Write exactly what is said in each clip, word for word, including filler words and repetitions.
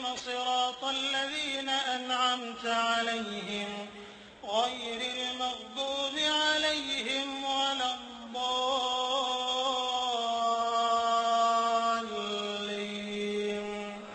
صراط الذين أنعمت عليهم غير المغضوب عليهم ولا الضالين.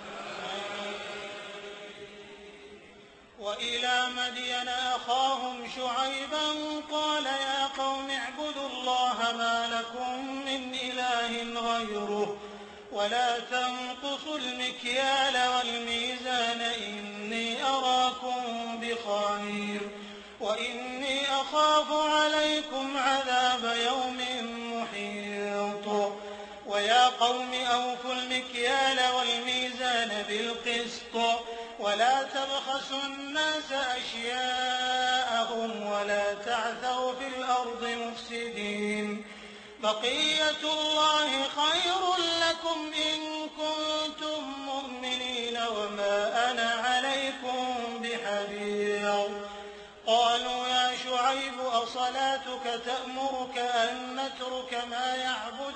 وإلى مدين أخاهم شعيبا قال يا قوم اعبدوا الله ما لكم من إله غيره ولا تنقصوا المكيال والميزان إني أراكم بخير وإني أخاف عليكم عذاب يوم محيط. ويا قوم أوفوا المكيال والميزان بالقسط ولا تبخسوا الناس أشياءهم ولا تعثوا في الأرض مفسدين. بقية الله خير لكم إن كنتم مؤمنين وما أنا عليكم بحفيظ. قالوا يا شعيب أصلاتك تأمرك أن نترك ما يعبد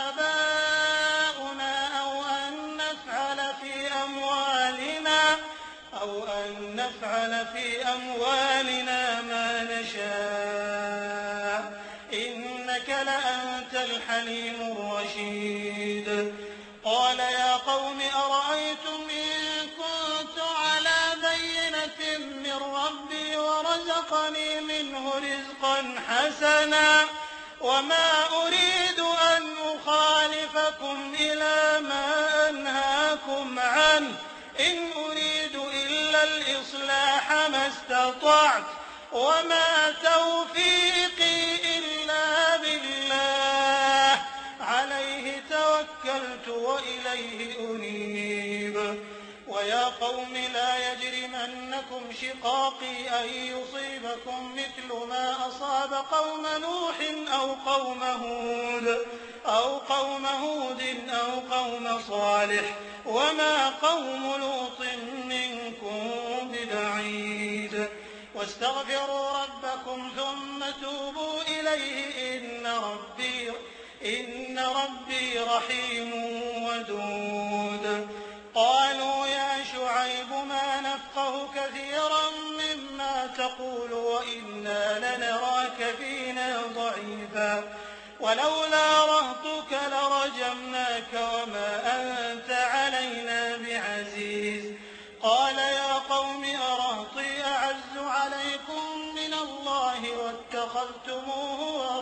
آباؤنا أو أن نفعل في أموالنا أو أن نفعل في أموالنا ما نشاء إنك لأنت الحليم الرشيد. قال يا قوم أرأيتم إن كنت على بينة من ربي ورزقني منه رزقا حسنا وما أريد أن أخالفكم إلى ما أنهاكم عنه إن أريد إلا الإصلاح ما استطعت وما توفيقي إلا بالله عليه توكلت وإليه أنيب. ويا قوم لا يجرمنكم شقاقي أن يصيبكم مثل ما أصاب قوم نوح أو قوم هود أو قوم هود أو قوم صالح وما قوم لوط منكم ببعيد. واستغفروا ربكم ثم توبوا إليه إن ربي إن ربي رحيم ودود. قالوا يا شعيب ما نفقه كثيرا مما تقول وإنا لنراك فينا ضعيفا ولولا رهطك لرجمناك وما أنت علينا بعزيز. قال يا قوم أرهطي أعز عليكم من الله واتخذتموه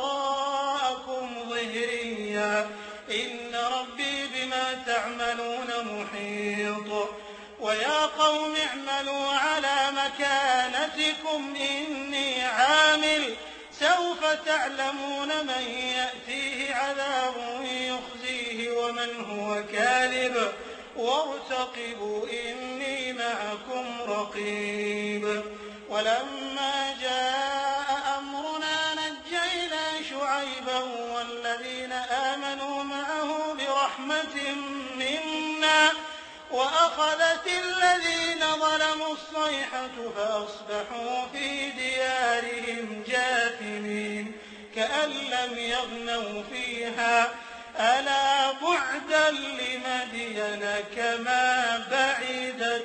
وراءكم ظهريا إن ربي بما تعملون محيط. ويا قوم اعملوا على مكانتكم إني عامل سوف تعلمون من يأتيه عذاب يخزيه ومن هو كاذب وارتقبوا إني معكم رقيب. ولما جاء أمرنا نجينا شعيبا والذين آمنوا معه برحمة منا وأخذت الذين ظلموا الصيحة فأصبحوا في ديارهم جاثمين كأن لم يغنوا فيها ألا بعدا لمدين كما بعدت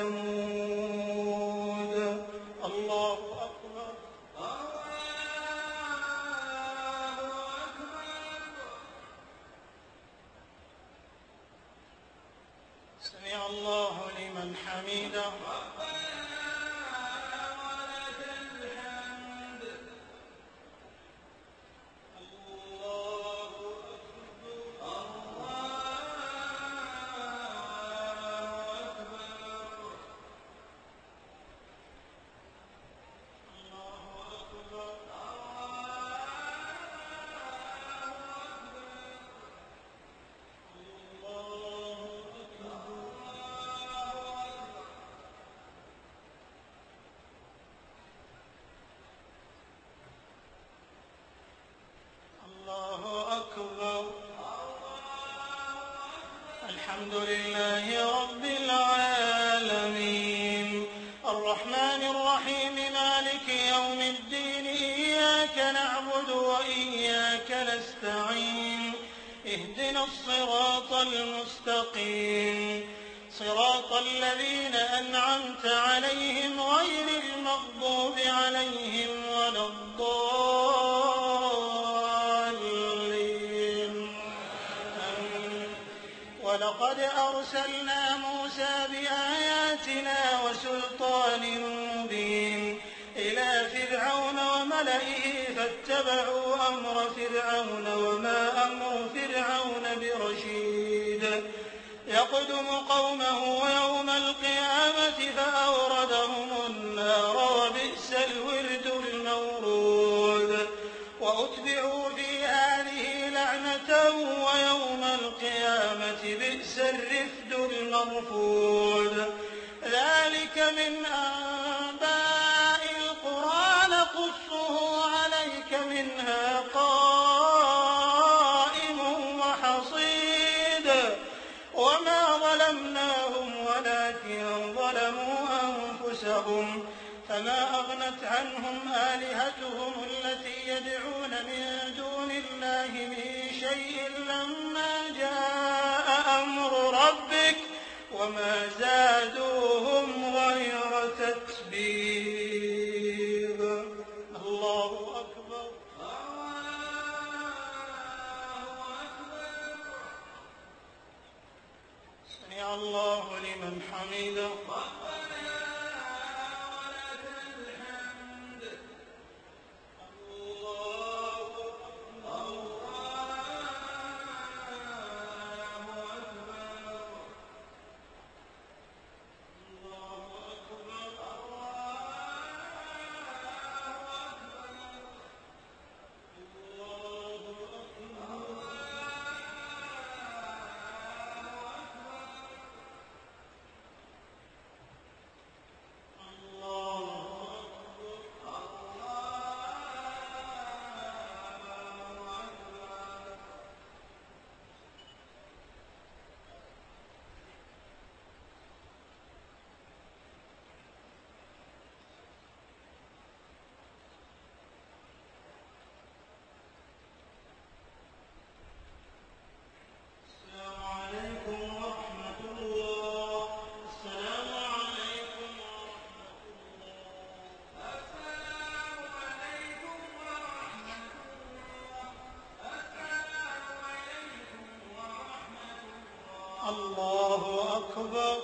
ثمود. الله أكبر. سمع الله لمن حمده. الحمد لله رب العالمين الرحمن الرحيم مالك يوم الدين إياك نعبد وإياك نستعين اهدنا الصراط المستقيم صراط الذين أنعمت عليهم غير المغضوب عليهم ولا الضالين. ولقد أرسلنا موسى بآياتنا وسلطان مبين إلى فرعون وملئه فاتبعوا أمر فرعون وما أمر فرعون برشيد يقدم قومه يوم القيامة فأوردهم النار وبئس الورد المورود وأتبعوا في هذه لعنة ويوم القيامة بئس الرفد المرفود. ذلك من أنباء القرى نقصه عليك منها قائم وحصيد وما ظلمناهم ولكن ظلموا أنفسهم فما أغنت عنهم آلهتهم التي يدعون من دون الله من شيء لما جاء أمر ربك وما زادوهم غير تتبيب. الله أكبر. سمع الله لمن حمده. الله أكبر.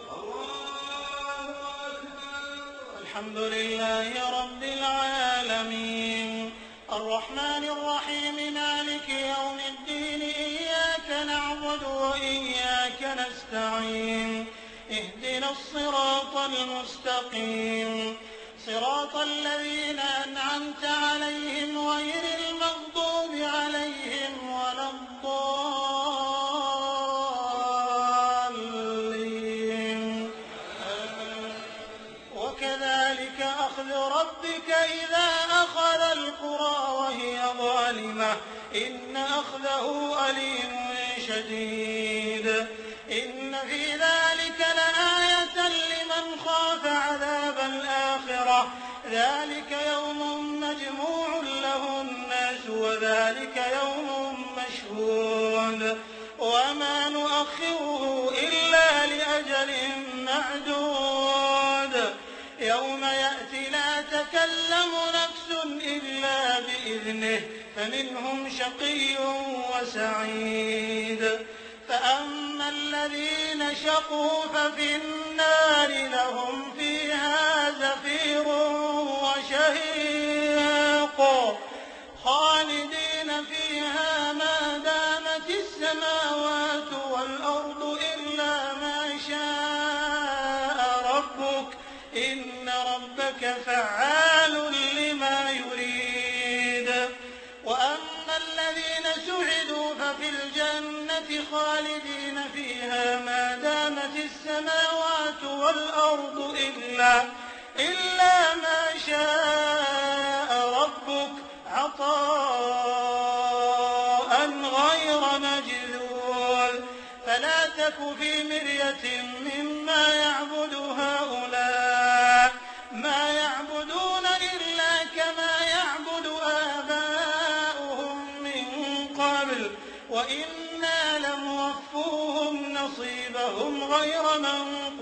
الحمد لله رب العالمين الرحمن الرحيم مالك يوم الدين إياك نعبد وإياك نستعين اهدنا الصراط المستقيم صراط الذين أنعمت عليهم غير المغضوب عليهم ولا الضالين. وكذلك أخذ ربك إذا أخذ القرى وهي ظالمة إن أخذه أليم شديد. إن في ذلك لآية لمن خاف عذاب الآخرة ذلك يوم مجموع له الناس وذلك يوم مشهود وما نؤخره إلا لأجل معدود يوم يأتي لا تكلم نفس إلا بإذنه فمنهم شقي وسعيد. فأما الذين شقوا ففي النار لهم فيها زفير وشهيق خالدين فيها ما دامت السماوات والأرض إلا ما شاء ربك إن ربك فعال لما يريد. وأما الذين سعدوا ففي الجنة خالدين فيها ما دامت السماوات والأرض إلا, إلا ما شاء ربك عطاء غير مجذول. فلا تك في مرية مما يعبد هؤلاء ما يعبدون إلا كما يعبد آباؤهم من قبل وإنا لموفوهم نصيبهم غير منقوص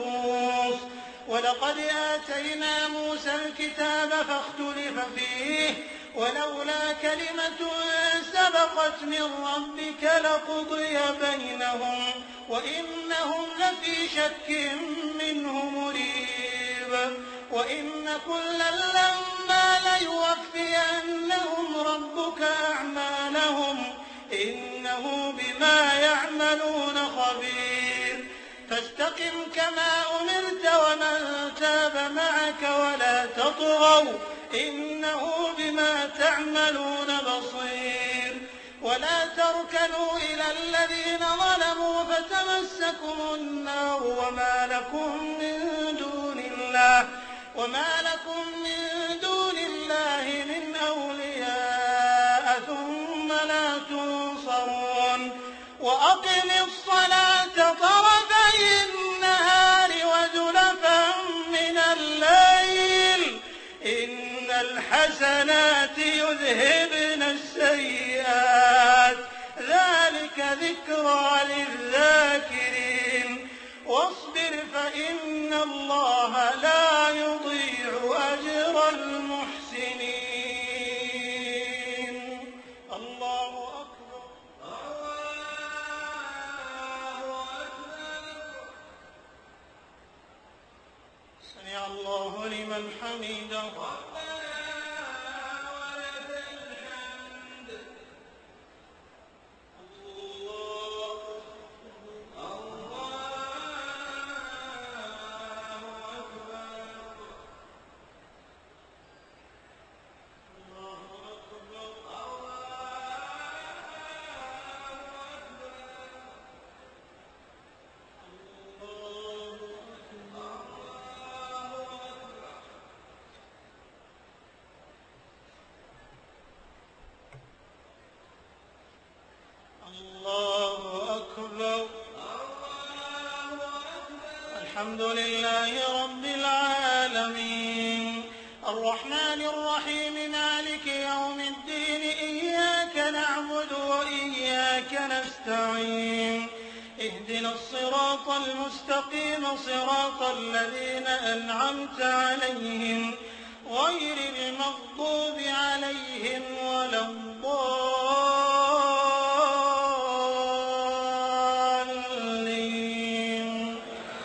ولقد آتينا موسى الكتاب فاختلف فيه ولولا كلمة سبقت من ربك لقضي بينهم وإنهم لفي شك منه مريب وإن كلا لما ليوفينهم ربك أعمالهم إنه بما يعملون خبير فاستقم كما أمرت ومن تاب معك ولا تطغوا إنه بما تعملون بصير ولا تركنوا إلى الذين ظلموا فتمسكم النار وما لكم من دون الله وما لكم من دون الله من أولياء ثم لا تنصرون وأقم الصلاة طرفي النهار وزلفا من الليل إن الحسنات يذهبن السيئات ذلك ذكرى للذاكرين واصبر فإن الله لا يضيع أجر المحسنين الله أكبر الله أكبر سمع الله لمن حمده الحمد لله رب العالمين الرحمن الرحيم مالك يوم الدين إياك نعبد وإياك نستعين اهدنا الصراط المستقيم صراط الذين أنعمت عليهم غير المغضوب عليهم ولا الضالين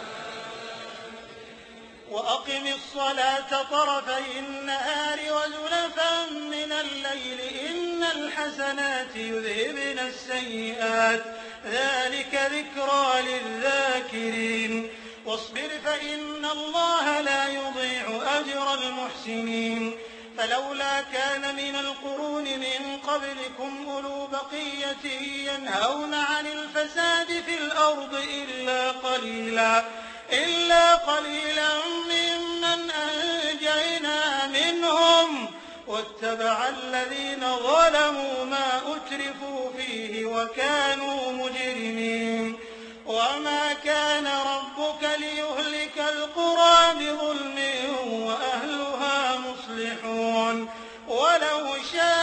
وأقم الصلاة طرفي النهار وزلفا من الليل إن الحسنات يذهبن السيئات ذلك ذكرى للذاكرين واصبر فإن الله لا يضيع أجر المحسنين فلولا كان من القرون من قبلكم أولو بقية ينهون عن الفساد في الأرض إلا قليلا إلا قليلا ممن أنجينا منهم واتبع الذين ظلموا ما أترفوا فيه وكانوا مجرمين وما كان ربك ليهلك القرى بظلم وأهلها مصلحون ولو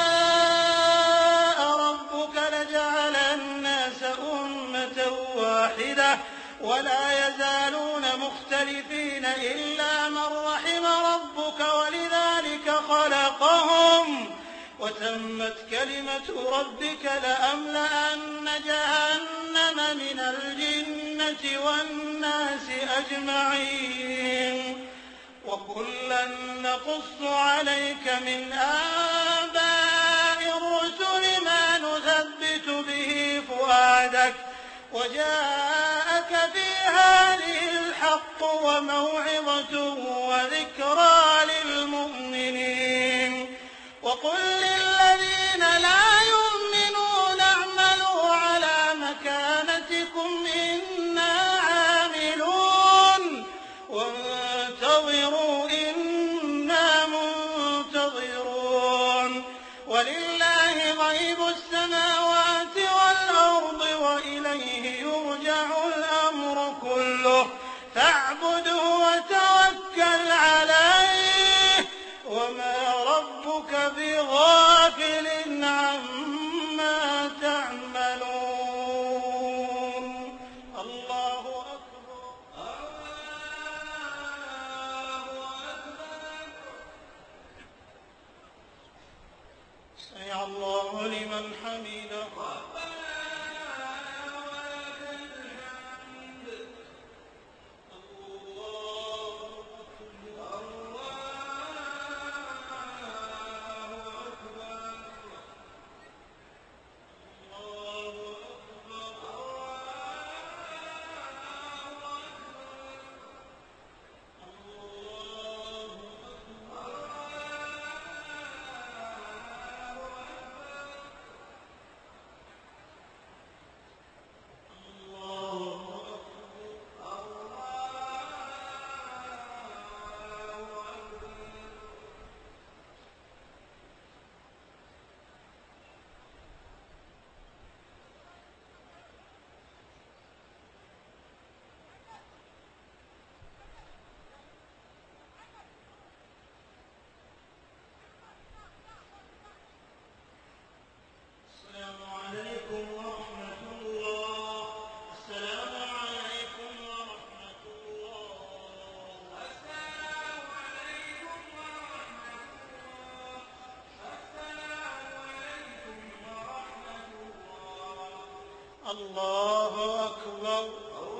شاء ربك لجعل الناس أمة واحدة ولا يزالون مختلفين إلا من رحم ربك ولذلك خلقهم وتمت كلمة ربك لأملأن جهنم من الجنة والناس أجمعين وكلا نقص عليك من آباء الرسل ما نثبت به فؤادك وجاءك في هذه الحق وموعظة وذكرى للمؤمنين وقل للذين لا يؤمنون اعملوا على مكانتكم إنا عاملون وانتظروا إنا منتظرون ولله غيب السماوات والأرض وإليه يرجع الأمر كله فاعبده وتوكل عليه وما ربك بغافل عما تعملون الله أكبر الله الله أكبر.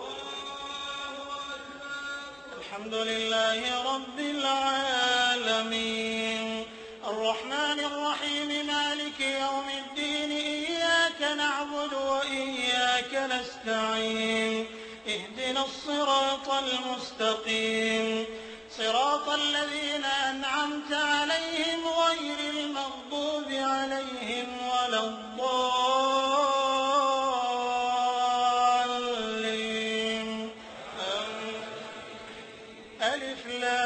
الحمد لله رب العالمين الرحمن الرحيم مالك يوم الدين إياك نعبد وإياك نستعين اهدنا الصراط المستقيم صراط الذين أنعمت عليهم غير المغضوب عليهم ولا الضالين. ألف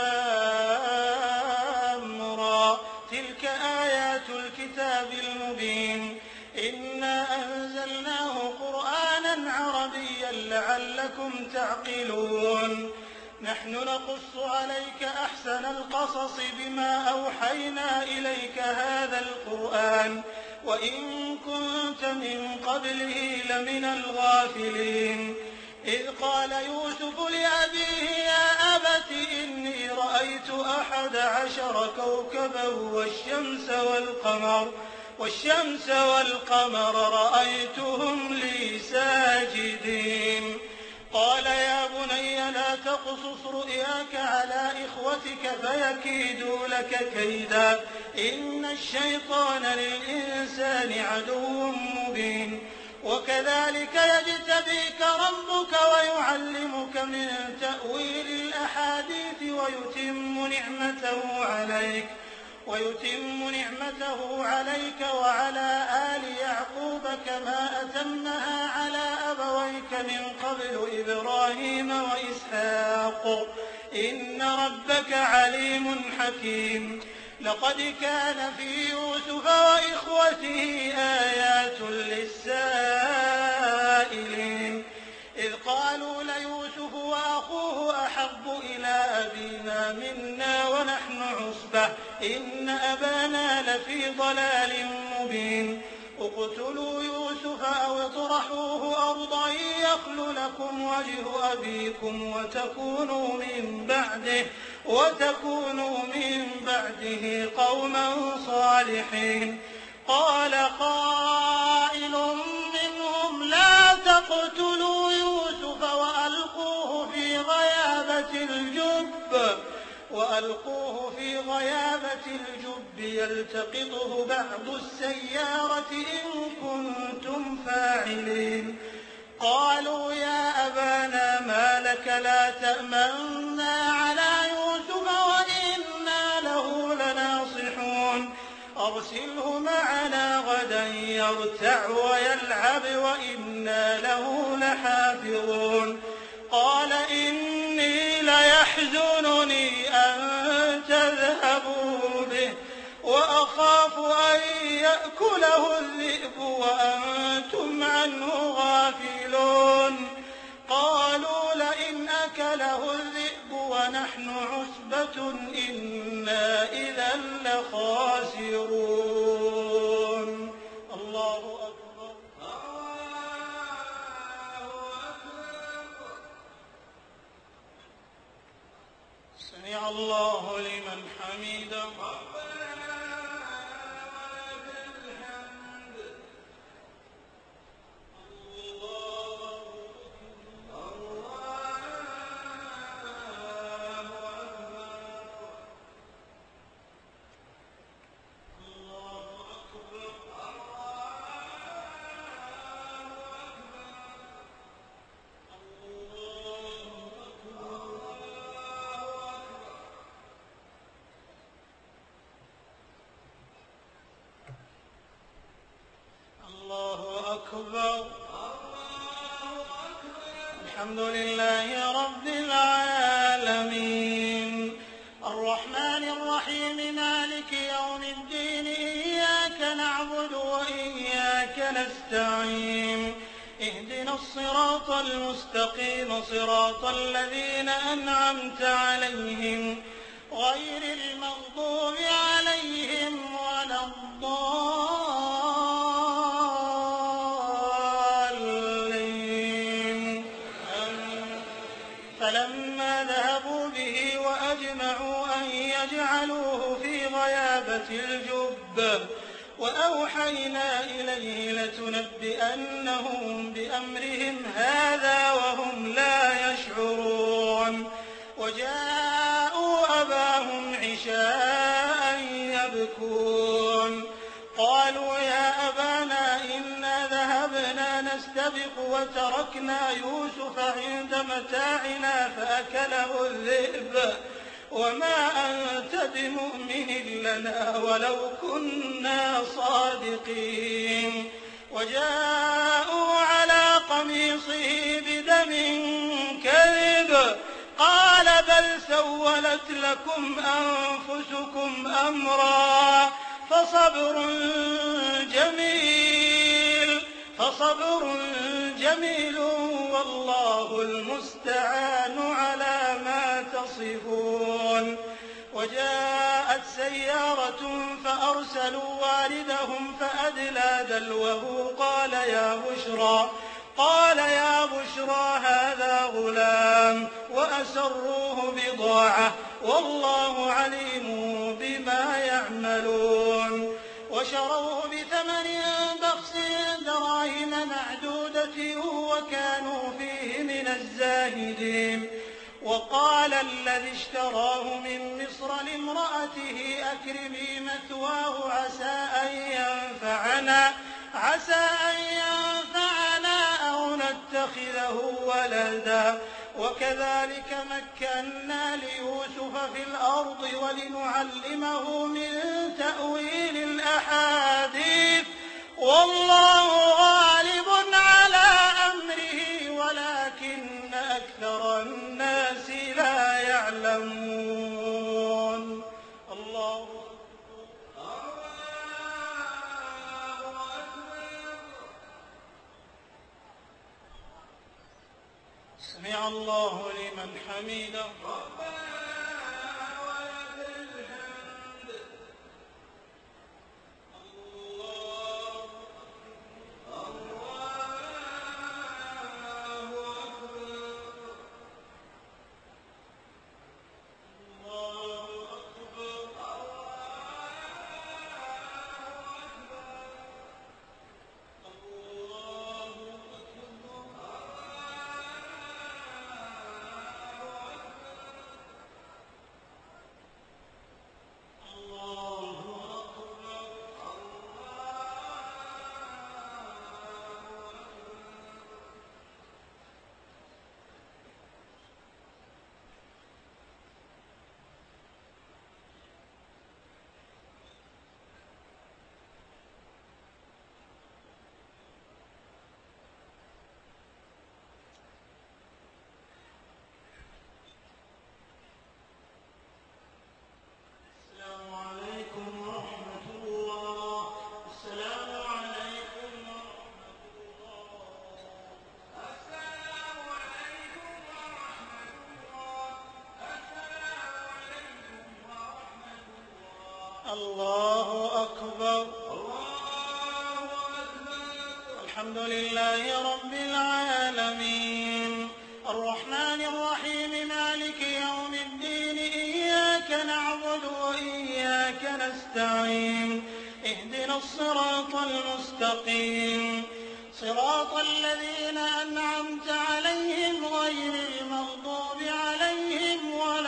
لام را تلك آيات الكتاب المبين إنا أنزلناه قرآنا عربيا لعلكم تعقلون. نحن نقص عليك أحسن القصص بما أوحينا إليك هذا القرآن وإن كنت من قبله لمن الغافلين. إذ قال يوسف لأبيه يا أبت إني رأيت أحد عشر كوكبا والشمس والقمر والشمس والقمر رأيتهم لي ساجدين. قال يا بني لا تقصص رؤياك على إخوتك فيكيدوا لك كيدا إن الشيطان للإنسان عدو مبين. وكذلك يجتبيك ربك ويعلمك من تأويل الأحاديث ويتم نعمته عليك ويتم نعمته عليك وعلى آل يعقوب كما أتمها على أبويك من قبل إبراهيم وإسحاق إن ربك عليم حكيم. لقد كان في يوسف وإخوته آيات للسائلين إذ قالوا ليوسف وأخوه أحب إلى أبينا منا ونحن عصبة إن أبانا لفي ضلال مبين. اقتلوا يوسف أو اطرحوه أرضا يخل لكم وجه أبيكم وتكونوا من بعده وتكونوا من بعده قوما صالحين. قال قائل منهم لا تقتلوا يوسف وألقوه في غيابة الجب وألقوه في غيابة الجب يلتقطه بعض السيارة إن كنتم فاعلين. قالوا يا أبانا ما لك لا تأمنا على يوسف وإنا له لناصحون أرسله معنا غدا يرتع ويلعب وإنا له لحافظون. قال إني ليحزنني أن تذهبوا به وأخاف أن يأكله الذئب وأنتم عنه غافلون. قالوا لئن أكله الذئب ونحن عصبة إنا إذا لخاسرون. الله أكبر. سمع الله لمن حمده. أكبر. الحمد لله رب العالمين الرحمن الرحيم مالك يوم الدين إياك نعبد وإياك نستعين اهدنا الصراط المستقيم صراط الذين أنعمت عليهم غير المغضوب عليهم ولا الضالين. فلما ذهبوا به وأجمعوا أن يجعلوه في غيابة الجب وأوحينا إليه لتنبئنهم بأمرهم هذا وهم لا يشعرون وجاءوا أباهم عشاء يبكون قالوا يا أبانا إنا ذهبنا نستبق وتركنا يوسف عند متاعنا فأكله الذئب وما أنت بمؤمن لنا ولو كنا صادقين وجاءوا على قميصه بدم كذب قال بل سولت لكم أنفسكم أمرا فصبر جميل فصبر جميل والله المستعان على ما تصفون وجاءت سيارة فأرسلوا واردهم فأدلى دلوه قال يا بشرى قال يا بشرى هذا غلام وأسروه بضاعة والله عليم بما يعملون وشروه بثمن بخس دراهم معدودة وكانوا فيه من الزاهدين وقال الذي اشتراه من مصر لامرأته أكرمي مثواه عسى أن ينفعنا عسى أن ينفعنا أو نتخذه ولدا وكذلك مكنا ليوسف في الأرض ولنعلمه من تأويل الأحاديث والله غالب على أمره ولكن أكثر الناس لا يعلمون الله سمع الله لمن حمده الله أكبر الله أكبر الحمد لله رب العالمين الرحمن الرحيم مالك يوم الدين إياك نعبد وإياك نستعين اهدنا الصراط المستقيم صراط الذين أنعمت عليهم غير المغضوب عليهم ولا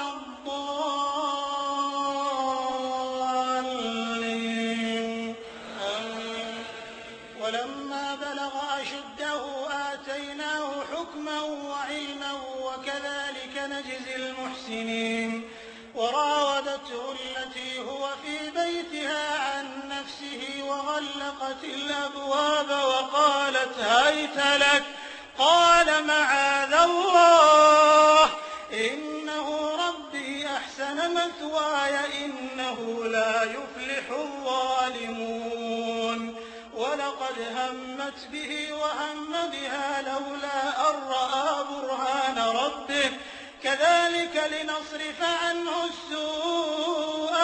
الضالين آمين. ولما بلغ أشده آتيناه حكما وعلما وكذلك نجزي المحسنين وراودته التي هو في بيتها عن نفسه وغلقت الأبواب وقالت هيت لك قال معاذ الله إنه ربي أحسن مثواي إنه لا يفلح الظالمون ولقد همت به وهم بها لولا أن رأى برهان ربه كذلك لنصرف عنه السوء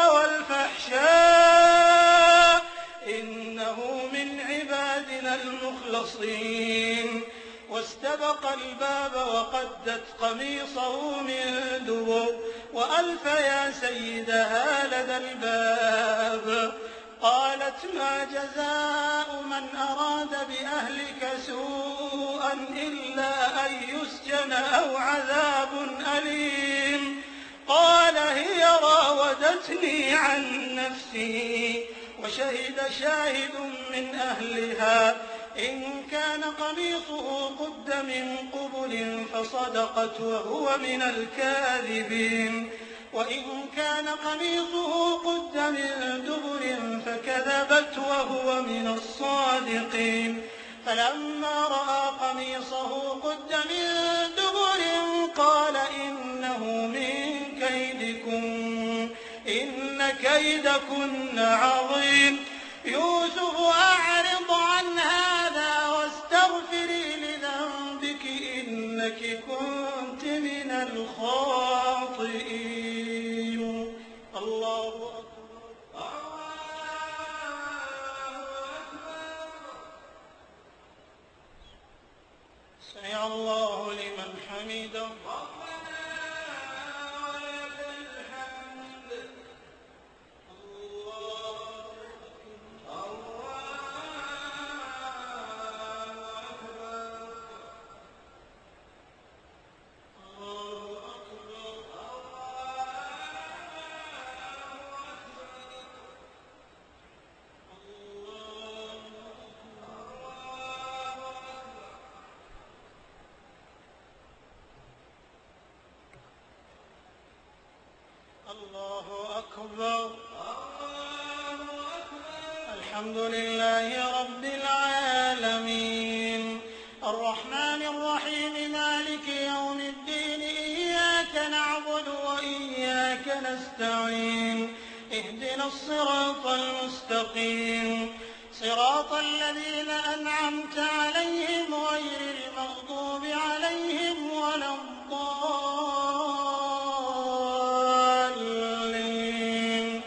والفحشاء إنه من عبادنا المخلصين واستبق الباب وقدت قميصه من دبر وألف يا سيدها لدى الباب قالت ما جزاء من أراد بأهلك سوءا إلا أن يسجن أو عذاب أليم قال هي راودتني عن نفسي وشهد شاهد من أهلها إن كان قميصه قد من قبل فصدقت وهو من الكاذبين وإن كان قميصه قد من دبر فكذبت وهو من الصادقين فلما رأى قميصه قد من دبر قال إنه من كيدكن إن كيدكن عظيم يوسف أعرض عن هذا واستغفري لذنبك إنك كنت من الخاطئين. الله أكبر. سمع الله لمن حمده. الله أكبر. الحمد لله رب العالمين الرحمن الرحيم مالك يوم الدين إياك نعبد وإياك نستعين اهدنا الصراط المستقيم صراط الذين أنعمت عليهم غير المغضوب عليهم ولا الضالين.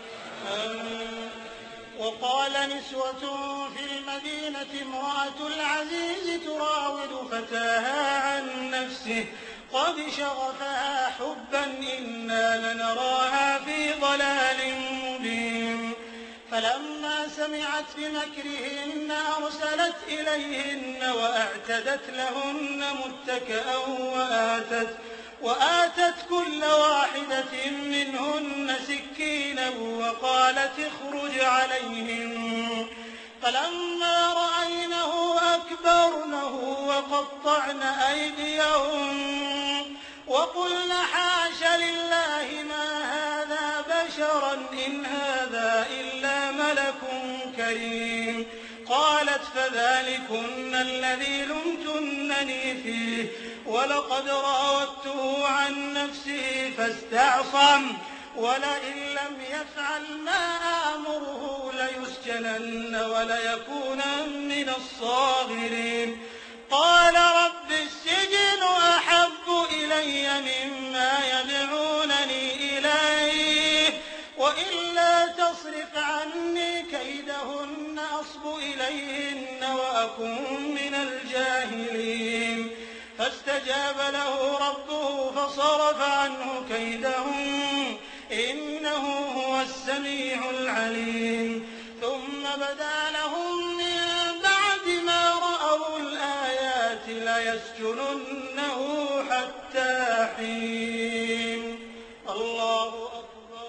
وقال نسوة في المدينة امرأة العزيز تراود فتاها عن نفسه قد شغفها حبا إنا لنراها في ضلال مبين فلما سمعت بمكرهن أرسلت إليهن وأعتدت لهن متكئا وآتت, وآتت كل واحدة منهن سكينا وقالت اخرج عليهم فلما رأينه أكبرنه وقطعن أيديهم وقلن حاش لله ما هذا بشرا إن هذا إلا ملك كريم قالت فذلكن الذي لمتنني فيه ولقد راودته عن نفسه فاستعصم ولئن لم يفعل ما آمره ليسجنن وليكونن من الصاغرين قال رب السجن أحب إلي مما يدعونني إليه وإلا تصرف عني كيدهن أصب إليهن وأكن من الجاهلين فاستجاب له ربه فصرف عنه كيدهم إنه هو السميع العليم ثم بدا لهم من بعد ما رأوا الآيات ليسجننه حتى حين. الله أكبر.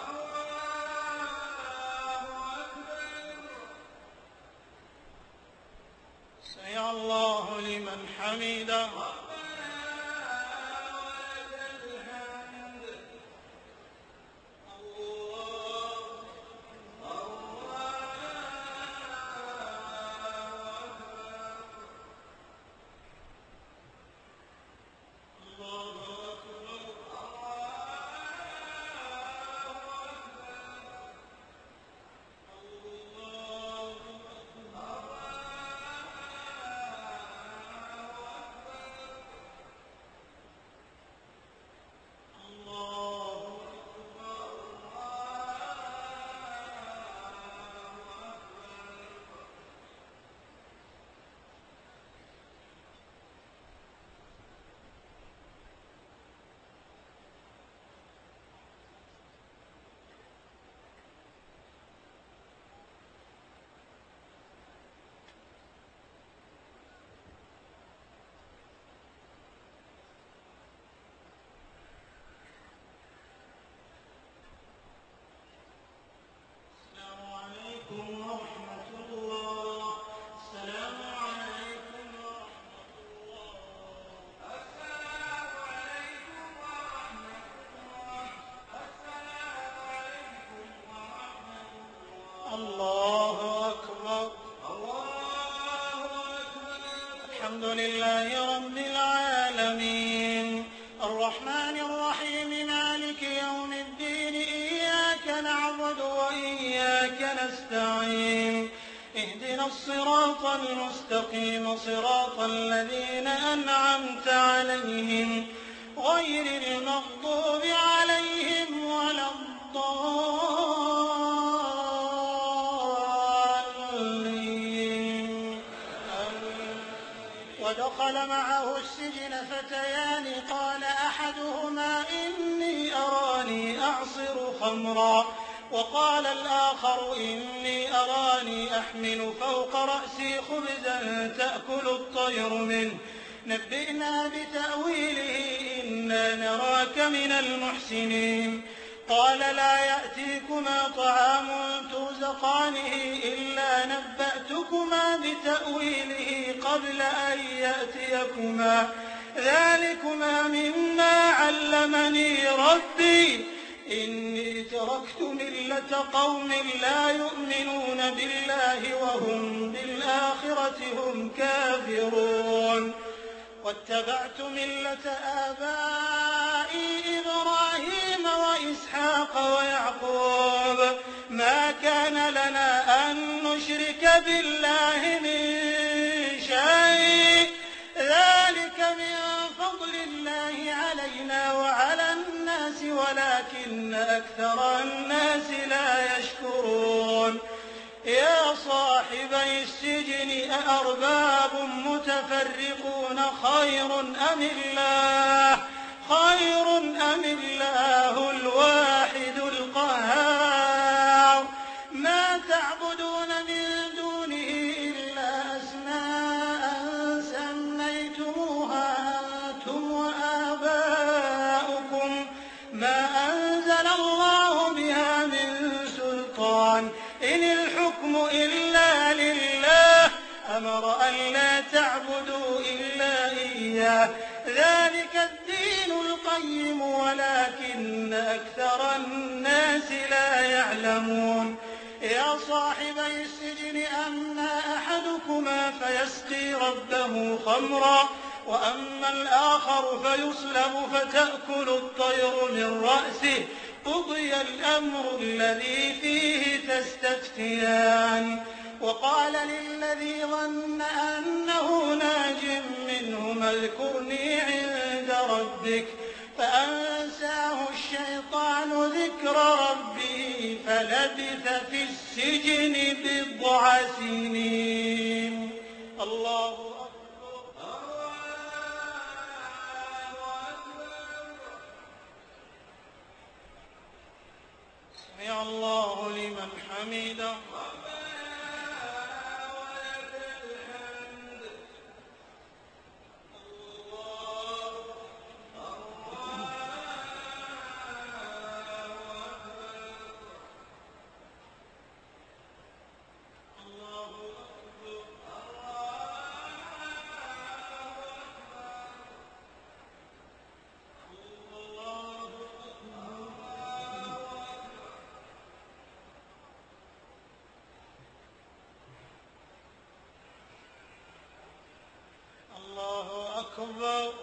سمع الله لمن حمده. الله أكبر. الحمد لله رب العالمين الرحمن الرحيم مالك يوم الدين إياك نعبد وإياك نستعين اهدنا الصراط المستقيم صراط الذين أنعمت عليهم غير المغضوب عليهم ولا الضالين. ودخل معه السجن فتيان قال أحدهما إني أراني أعصر خمرا وقال الآخر إني أراني أحمل فوق رأسي خبزا تأكل الطير منه نبئنا بتأويله إنا نراك من المحسنين. قال لا يأتيكما طعام ترزقانه إلا نبأتكما بتأويله قبل أن يأتيكما ذلكما مما علمني ربي إني تركت ملة قوم لا يؤمنون بالله وهم بالآخرة هم كافرون واتبعت ملة آبائي إبراهيم وإسحاق ويعقوب ما كان لنا أن نشرك بالله من شيء ذلك من فضل الله علينا وعلى الناس ولكن أكثر الناس لا يشكرون. يا صاحبي السجن أأرباب متفرقون خير أم الله خير أم الله الواحد القهار. ما تعبدون من دونه إلا أسماء سميتموها أنتم وآباؤكم ما أنزل الله بها من سلطان إن الحكم إلا لله أمر أن لا تعبدوا إلا إياه ذلك الدين القيم ولكن أكثر الناس لا يعلمون. يا صاحبي السجن أما أحدكما فيسقي ربه خمرا وأما الآخر فيصلب فتأكل الطير من رأسه قضي الأمر الذي فيه تستفتيان. وقال للذي ظن أنه ناج منهما اذكرني عند ربك فأنساه الشيطان ذكر ربه فلبث في السجن بضع سنين. الله أكبر. سمع الله لمن حمده. أكبر.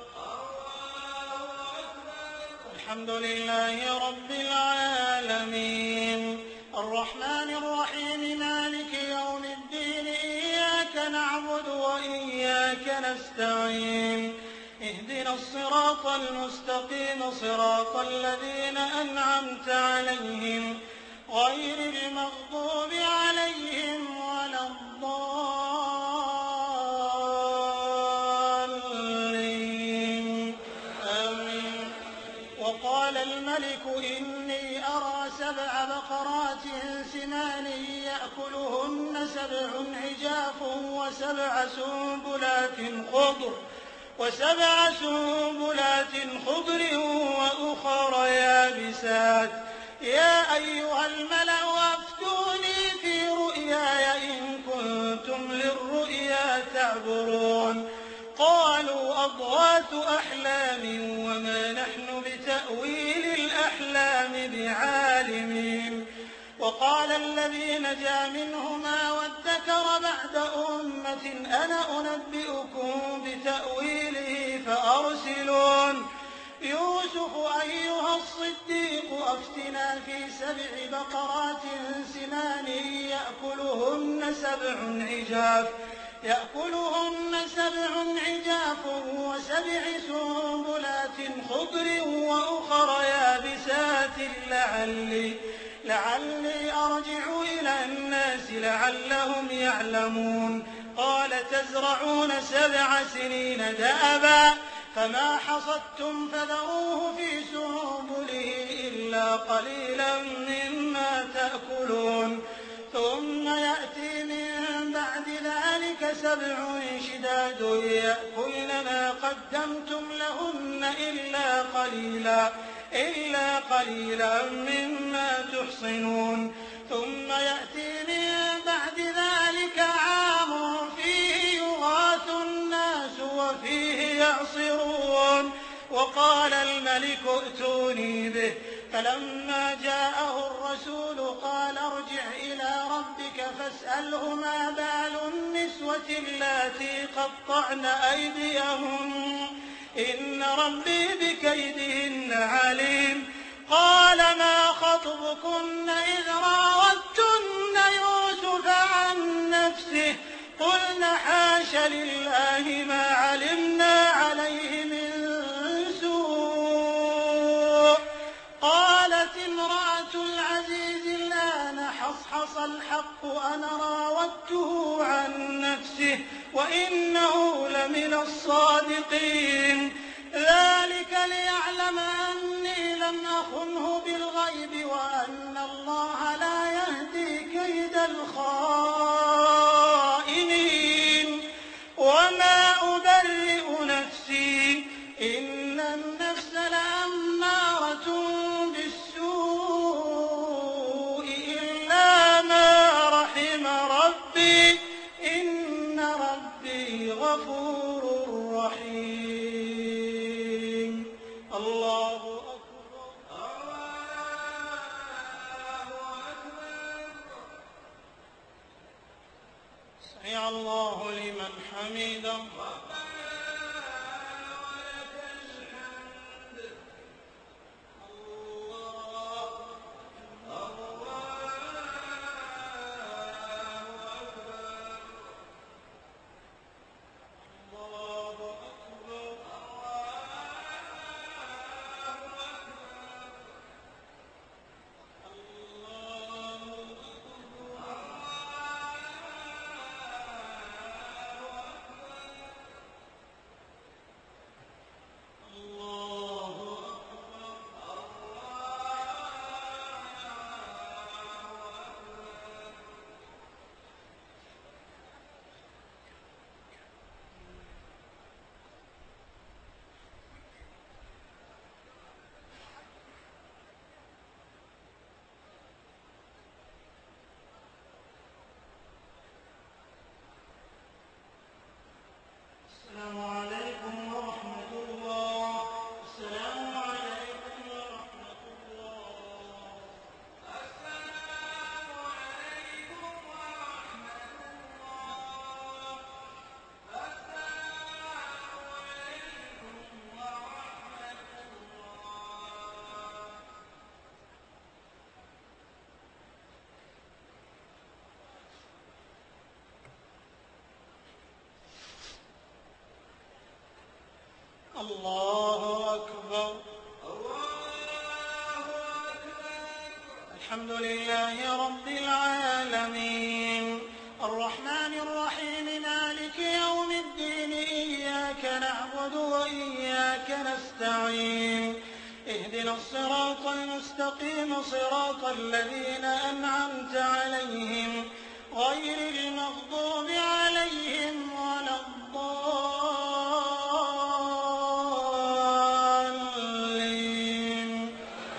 الحمد لله رب العالمين الرحمن الرحيم مالك يوم الدين إياك نعبد وإياك نستعين اهدنا الصراط المستقيم صراط الذين أنعمت عليهم غير المغضوب عليهم ولا الضالين آمين. وقال الملك إني أرى سبع بقرات سمان يأكلهن سبع عجاف وسبع سنبلات خضر وسبع سنبلات خضر وأخر يابسات يا أيها الملأ أفتوني في رؤياي إن كنتم للرؤيا تعبرون. قالوا أضغاث أحلام وما نحن بتأويل الأحلام بعالمين وقال الذي نجا منهما وادكر بعد أمة أنا أنبئكم بتأويله فأرسلون يوسف أيها الصديق أفتنا في سبع بقرات سمان يأكلهن سبع عجاف يأكلهن سبع عجاف وسبع سنبلات خضر وأخر يابسات لعلي لعلي أرجع إلى الناس لعلهم يعلمون قال تزرعون سبع سنين دأبا فما حصدتم فذروه في سنبله إلا قليلا مما تأكلون ثم يأتي من بعد ذلك سبع شداد يأكلن ما قدمتم لهن إلا قليلا إلا قليلا مما تحصنون ثم يأتي من بعد ذلك عام فيه يغاث الناس وفيه يعصرون وقال الملك ائتوني به فلما جاءه الرسول قال ارجع إلى ربك فاسأله ما بال النسوة اللاتي قطعن أيديهن إن ربي بكيدهن عليم قال ما خطبكن إذ راوتن يوسف عن نفسه قلن حاش لله ما علمنا عليه من سوء قالت امرأة العزيز الآن حصحص الحق أنا راودته عن نفسه وإنه لمن الصادقين ذلك ليعلم أني لم أخنه بالغيب وأن الله لا يهدي كيد الخائنين وما أبرئ نفسي إن النفس لأمارة بالسوء إلا ما رحم ربي إن ربي غفور رحيم الله أكبر الله أكبر سمع الله لمن حمده السلام عليكم ورحمة الله السلام عليكم ورحمة الله السلام عليكم ورحمة الله السلام عليكم ورحمة الله الله أكبر الله أكبر الحمد لله رب العالمين الرحمن الرحيم مالك يوم الدين إياك نعبد وإياك نستعين اهدنا الصراط المستقيم صراط الذين أنعمت عليهم غير المغضوب عليهم ولا الضالين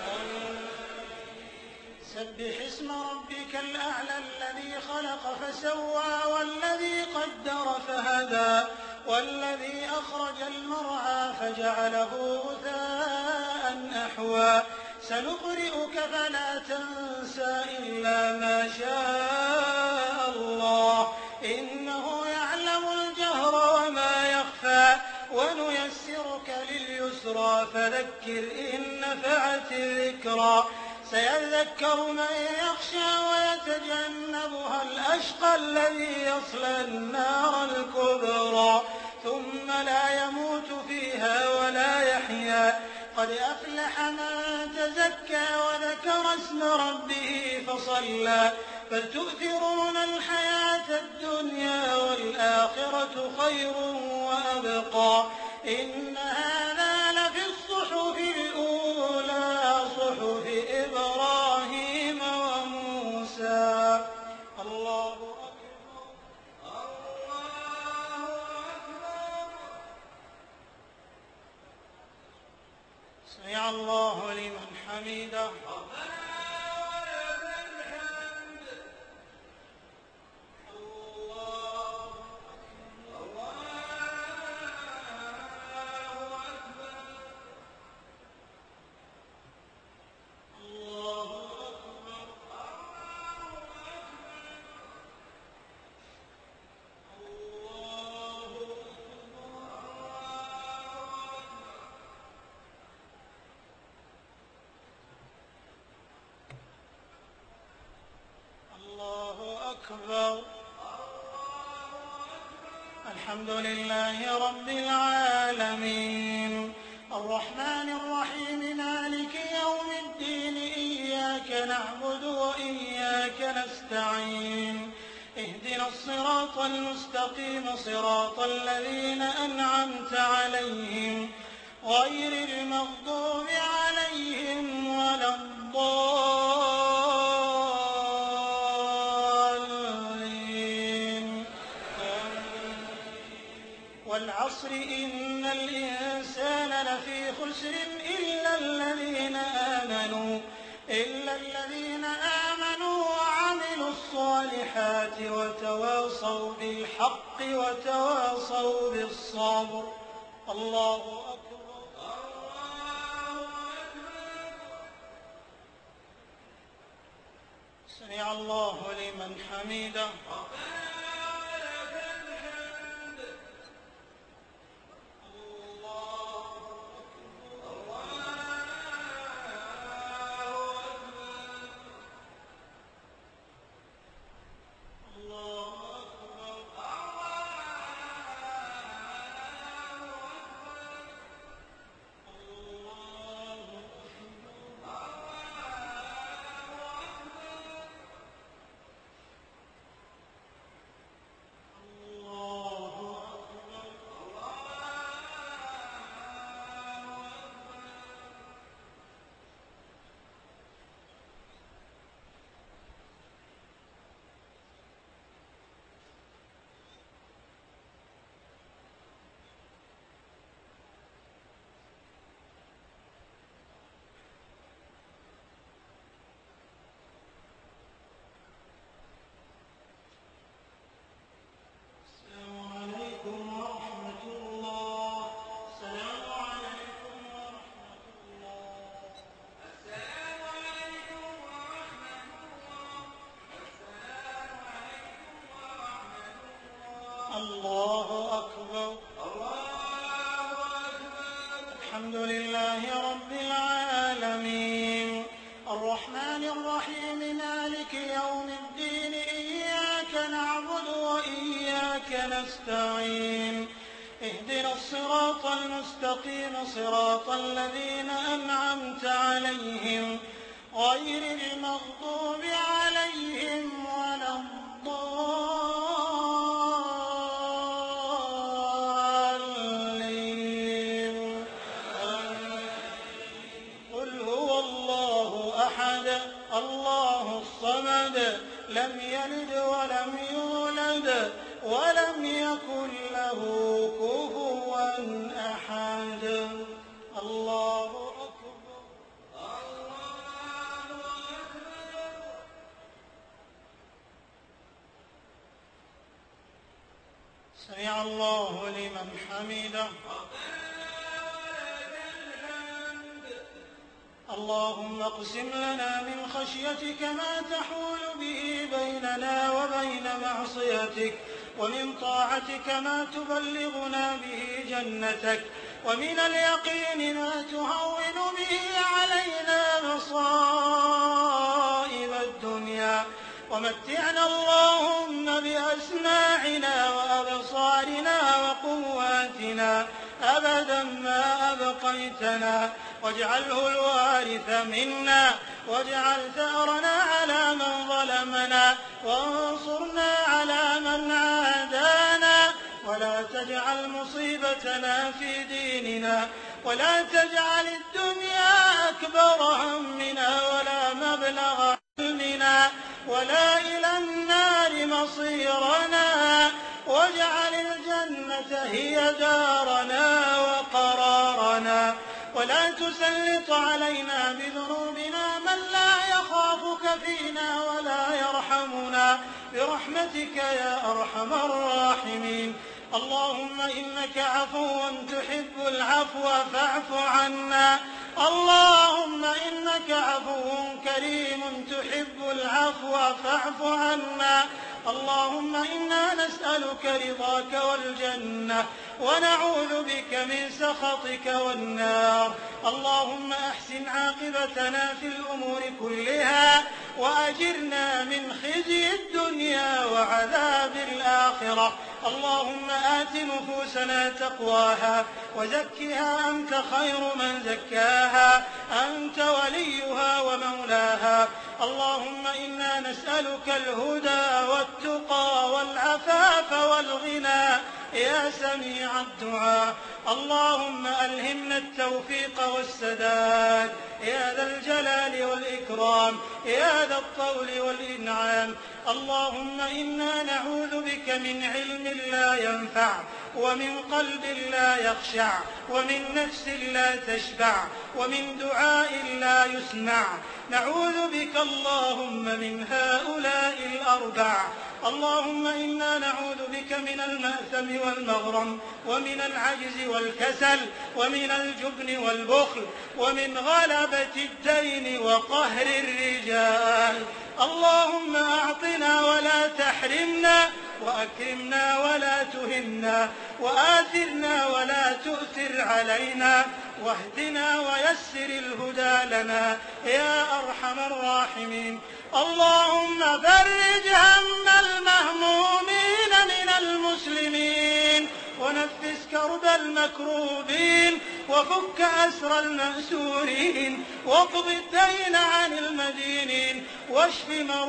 سبح اسم ربك الأعلى الذي خلق فسوى والذي قدر فهدى والذي أخرج المرعى فجعله غثاء أحوى سنقرئك فلا تنسى إلا ما شاء الله إنه يعلم الجهر وما يخفى ونيسرك لليسرى فذكر إن نفعت الذكرى سيذكر من يخشى ويتجنبها الأشقى الذي يصلى النار الكبرى ثم لا يموت فيها ولا يحيا قد أفلح من تزكى وذكر اسم ربه فصلى بل تؤثرون الحياة الدنيا والآخرة خير وأبقى إن هذا لفي الصحف الأولى صحف إبراهيم وموسى. الله أكبر الله أكبر. سمع الله لمن حمده. أكبر. الحمد لله رب العالمين الرحمن الرحيم مالك يوم الدين إياك نعبد وإياك نستعين اهدنا الصراط المستقيم صراط الذين أنعمت عليهم غير المغضوب عليهم ولا الضالين. والعصر إن الإنسان لفي خسر إلا الذين آمنوا إلا الذين آمنوا وعملوا الصالحات وتواصوا بالحق وتواصوا بالصبر. الله أكبر الله أكبر. سمع الله لمن حمده. الله أكبر الله أكبر. الحمد لله رب العالمين الرحمن الرحيم مالك يوم الدين إياك نعبد وإياك نستعين اهدنا الصراط المستقيم صراط الذين أنعمت عليهم غير المغضوب عليهم ولا الضالين. قل هو الله أحد الله الصمد لم يلد ولم يولد ولم يكن له كفوا أحد. الله أكبر الله أكبر. سمع الله لمن حمده. اللهم اقسم لنا من خشيتك ما تحول به بيننا وبين معصيتك، ومن طاعتك ما تبلغنا به جنتك، ومن اليقين ما تهون به علينا مصائب الدنيا، ومتعنا اللهم بأسماعنا وأبصارنا وقواتنا أبدا ما أبقيتنا، واجعله الوارث منا، واجعل ثأرنا على من ظلمنا، وانصرنا على من عادانا، ولا تجعل مصيبتنا في ديننا، ولا تجعل الدنيا أكبر همنا ولا مبلغ علمنا ولا إلى النار مصيرنا، واجعل الجنة هي دارنا وقرارنا، ولا تسلط علينا بذنوبنا من لا يخافك فينا ولا يرحمنا برحمتك يا أرحم الراحمين. اللهم إنك عفو تحب العفو فاعف عنا، اللهم إنك عفو كريم تحب العفو فاعف عنا. اللهم إنا نسألك رضاك والجنة ونعوذ بك من سخطك والنار. اللهم أحسن عاقبتنا في الأمور كلها وأجرنا من خزي الدنيا وعذاب الآخرة. اللهم آت نفوسنا تقواها وزكها أنت خير من زكاها، أنت وليها ومولاها. اللهم إنا نسألك الهدى والتقى والعفاف والغنى يا سميع الدعاء. اللهم ألهمنا التوفيق والسداد يا ذا الجلال والإكرام يا ذا الطول والإنعام. اللهم إنا نعوذ بك من علم لا ينفع، ومن قلب لا يخشع، ومن نفس لا تشبع، ومن دعاء لا يسمع. نعوذ بك اللهم من هؤلاء الأربع. اللهم إنا نعوذ بك من المأثم والمغرم، ومن العجز والكسل، ومن الجبن والبخل، ومن غلبة الدين وقهر الرجال. اللهم أعطنا ولا تحرمنا، وأكرمنا ولا تهنا، وآثرنا ولا تؤثر علينا، واهدنا ويسر الهدى لنا يا أرحم الراحمين. اللهم فرج هم المهمومين من المسلمين، ونفس كرب المكروبين، وفك أسر المأسورين، واقض الدين عن المدينين، واشف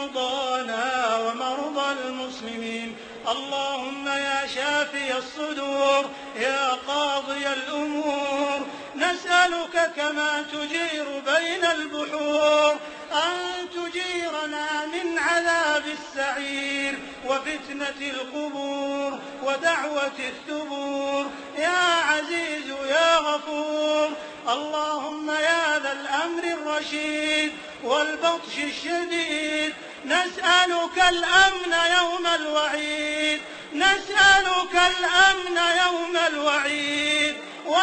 مرضانا ومرضى المسلمين. اللهم يا شافي الصدور يا قاضي الأمور، نسألك كما تجير بين البحور أن تجيرنا من عذاب السعير وفتنة القبور ودعوة الثبور يا عزيز يا غفور. اللهم يا ذا الأمر الرشيد والبطش الشديد، نسألك الأمن يوم الوعيد، نسألك الأمن يوم الوعيد،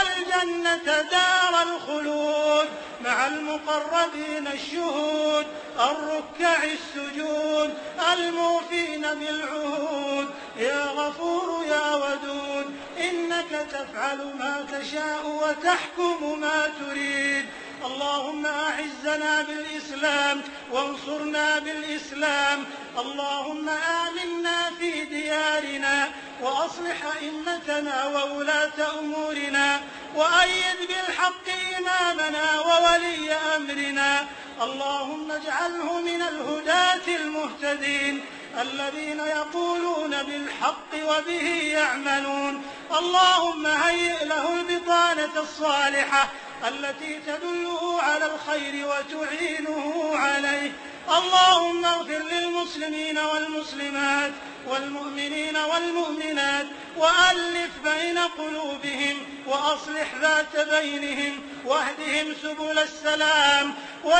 والجنة دار الخلود مع المقربين الشهود الركع السجود الموفين بالعهود. يا غفور يا ودود، إنك تفعل ما تشاء وتحكم ما تريد. اللهم أعزنا بالإسلام وانصرنا بالإسلام. اللهم آمنا في ديارنا، وأصلح أئمتنا وولاة أمورنا، وأيد بالحق إمامنا وولي أمرنا. اللهم اجعله من الهداة المهتدين الذين يقولون بالحق وبه يعملون. اللهم هيئ له البطانة الصالحة التي تدله على الخير وتعينه عليه. اللهم اغفر للمسلمين والمسلمات والمؤمنين والمؤمنات، وألف بين قلوبهم، وأصلح ذات بينهم، واهدهم سبل السلام،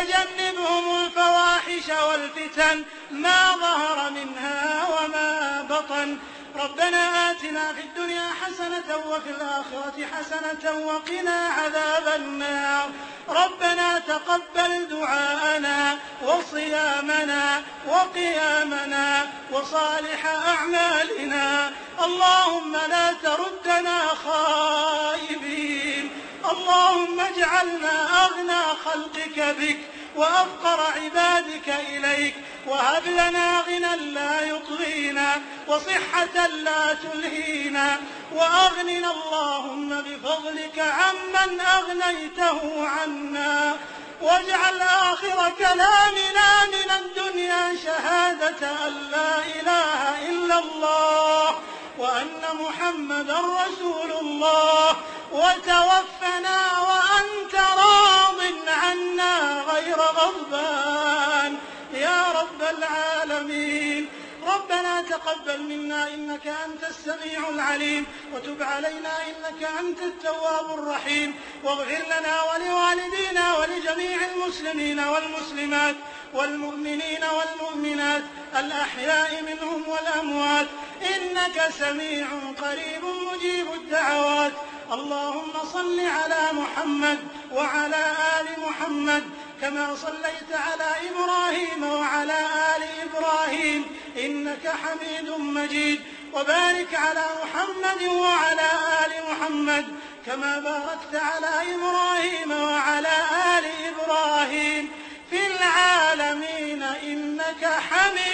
وجنبهم الفواحش والفتن ما ظهر منها وما بطن. ربنا آتنا في الدنيا حسنة وفي الآخرة حسنة وقنا عذاب النار ربنا تقبل دعاءنا وصيامنا وقيامنا وصالح أعمالنا اللهم لا تردنا خائبين اللهم اجعلنا أغنى خلقك بك وأفقر عبادك إليك وهب لنا غنى لا يطغينا وصحة لا تلهينا وأغننا اللهم بفضلك عمن أغنيته عنا واجعل آخر كلامنا من الدنيا شهادة أن لا إله إلا الله وأن محمدا رسول الله وتوفنا وأنت راض عنا غير غضبان يا رب العالمين ربنا تقبل منا إنك أنت السميع العليم وتب علينا إنك أنت التواب الرحيم واغفر لنا ولوالدينا ولجميع المسلمين والمسلمات والمؤمنين والمؤمنات الأحياء منهم والأموات إنك سميع قريب مجيب الدعوات اللهم صل على محمد وعلى آل محمد كما صليت على إبراهيم وعلى آل إبراهيم إنك حميد مجيد وبارك على محمد وعلى آل محمد كما باركت على إبراهيم وعلى آل إبراهيم في العالمين إنك حميد